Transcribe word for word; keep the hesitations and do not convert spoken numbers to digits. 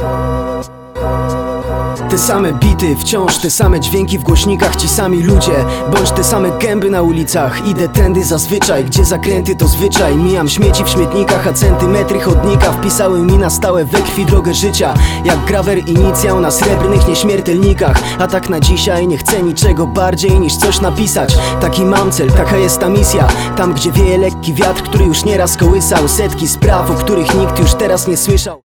Te same bity, wciąż te same dźwięki w głośnikach, ci sami ludzie, bądź te same gęby na ulicach. Idę tędy zazwyczaj, gdzie zakręty to zwyczaj. Mijam śmieci w śmietnikach, a centymetry chodnika wpisały mi na stałe we krwi drogę życia. Jak grawer inicjał na srebrnych nieśmiertelnikach. A tak na dzisiaj nie chcę niczego bardziej niż coś napisać. Taki mam cel, taka jest ta misja. Tam gdzie wieje lekki wiatr, który już nieraz kołysał setki spraw, o których nikt już teraz nie słyszał.